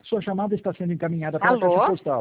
Sua chamada está sendo encaminhada para a caixa Alô? postal.